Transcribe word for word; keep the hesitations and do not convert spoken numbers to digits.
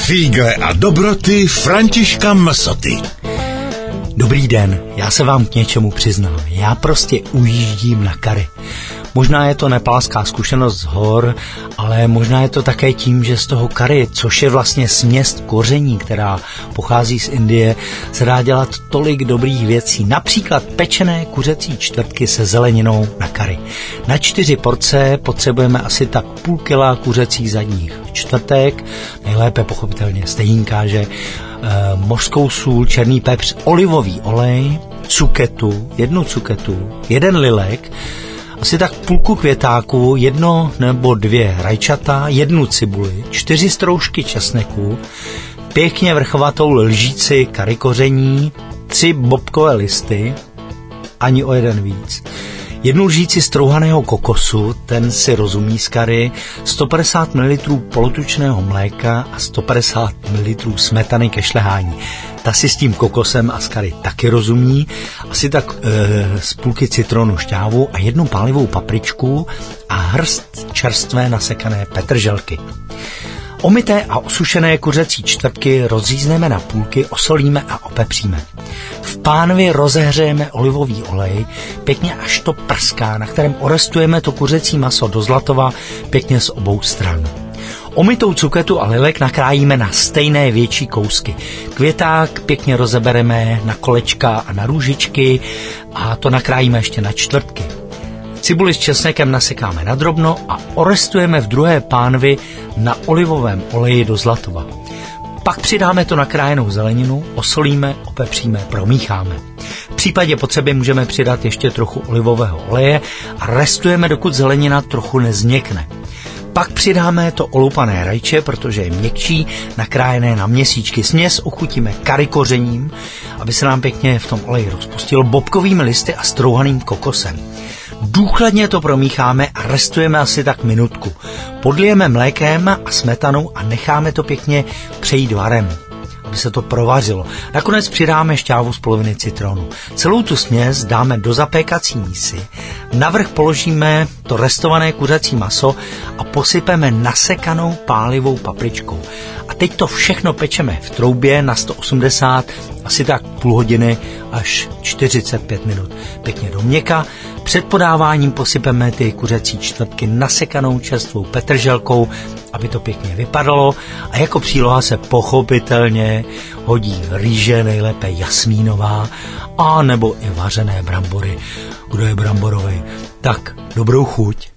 Fígle a dobroty Františka Msoty. Dobrý den, já se vám k něčemu přiznám. Já prostě ujíždím na kary. Možná je to nepálská zkušenost z hor, ale možná je to také tím, že z toho kary, což je vlastně směs koření, která pochází z Indie, se dá dělat tolik dobrých věcí. Například pečené kuřecí čtvrtky se zeleninou na kary. Na čtyři porce potřebujeme asi tak půl kila kuřecích zadních čtvrtek, nejlépe pochopitelně stejínka, že e, mořskou sůl, černý pepř, olivový olej, cuketu, jednu cuketu, jeden lilek, asi tak půlku květáku, jedno nebo dvě rajčata, jednu cibuli, čtyři stroužky česneku, pěkně vrchovatou lžíci kary koření, tři bobkové listy, ani o jeden víc, jednu lžíci strouhaného kokosu, ten si rozumí z kary, sto padesát mililitrů polotučného mléka a sto padesát mililitrů smetany ke šlehání. Ta si s tím kokosem a z kary taky rozumí, asi tak e, z půlky citronu šťávu a jednu pálivou papričku a hrst čerstvé nasekané petrželky. Omyté a osušené kuřecí čtvrtky rozřízneme na půlky, osolíme a opepříme. V pánvi rozehřejeme olivový olej, pěkně až to prská, na kterém orestujeme to kuřecí maso do zlatova pěkně z obou stran. Omytou cuketu a lilek nakrájíme na stejné větší kousky. Květák pěkně rozebereme na kolečka a na růžičky a to nakrájíme ještě na čtvrtky. Cibuli s česnekem nasekáme nadrobno a orestujeme v druhé pánvi na olivovém oleji do zlatova. Pak přidáme to nakrájenou zeleninu, osolíme, opepříme, promícháme. V případě potřeby můžeme přidat ještě trochu olivového oleje a restujeme, dokud zelenina trochu nezměkne. Pak přidáme to olupané rajče, protože je měkčí, nakrájené na měsíčky. Směs ochutíme kary kořením, aby se nám pěkně v tom oleji rozpustil, bobkovými listy a strouhaným kokosem. Důkladně to promícháme a restujeme asi tak minutku. Podlijeme mlékem a smetanou a necháme to pěkně přejít varem, aby se to provařilo. Nakonec přidáme šťávu z poloviny citronu. Celou tu směs dáme do zapékací mísy. Navrch položíme to restované kuřecí maso a posypeme nasekanou pálivou papričkou. A teď to všechno pečeme v troubě na sto osmdesát, asi tak půl hodiny až čtyřicet pět minut. Pěkně do měka. Před podáváním posypeme ty kuřecí čtvrtky nasekanou čerstvou petrželkou, aby to pěkně vypadalo, a jako příloha se pochopitelně hodí rýže, nejlépe jasmínová, a nebo i vařené brambory. Kdo je bramborový, tak dobrou chuť.